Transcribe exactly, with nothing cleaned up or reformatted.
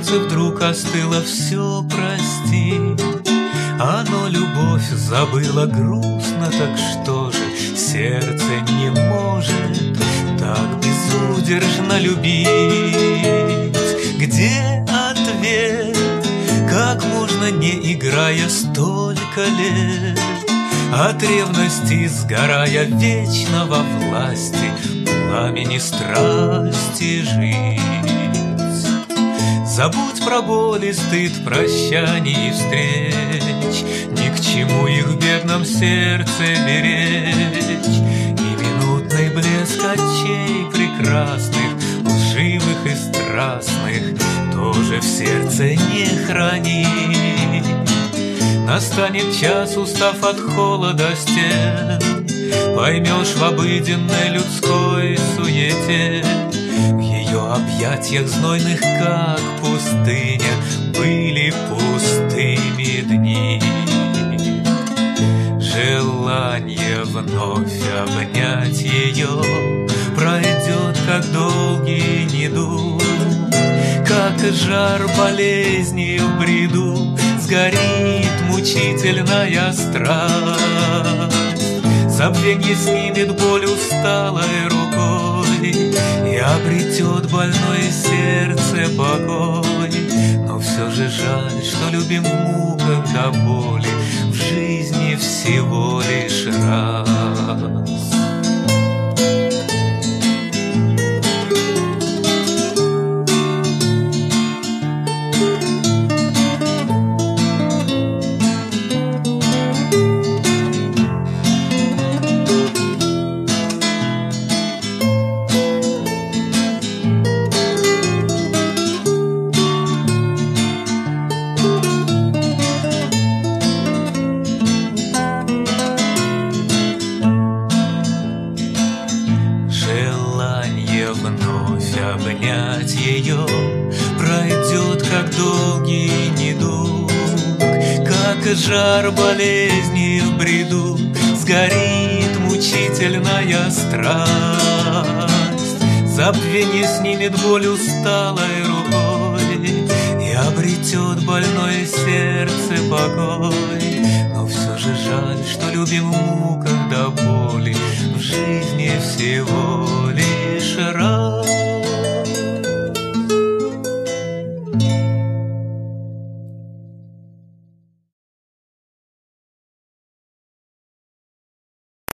сердце вдруг остыло все простить. Оно любовь забыло грустно, так что же сердце не может так безудержно любить? Где ответ? Как можно, не играя столько лет, от ревности сгорая вечно во власти пламени страсти жить? Забудь про боль и стыд прощаний и встреч, ни к чему их в бедном сердце беречь. И минутный блеск очей прекрасных, лживых и страстных тоже в сердце не храни. Настанет час, устав от холода стен, поймешь в обыденной людской суете, в ее объятиях знойных, как пустыня, были пустыми дни. Желание вновь обнять ее пройдет, как долгий недуг, как жар болезни в бреду, сгорит мучительная страсть. Забвенье снимет боль усталой рукой и обретет больное сердце покой. Но все же жаль, что любим в муках до боли, в жизни всего лишь раз. Вновь обнять ее пройдет, как долгий недуг, как жар болезни в бреду, сгорит мучительная страсть. Забвенье снимет боль усталой рукой и обретет больное сердце покой. Но все же жаль, что любим в муках до боли, в жизни всего лишь раз.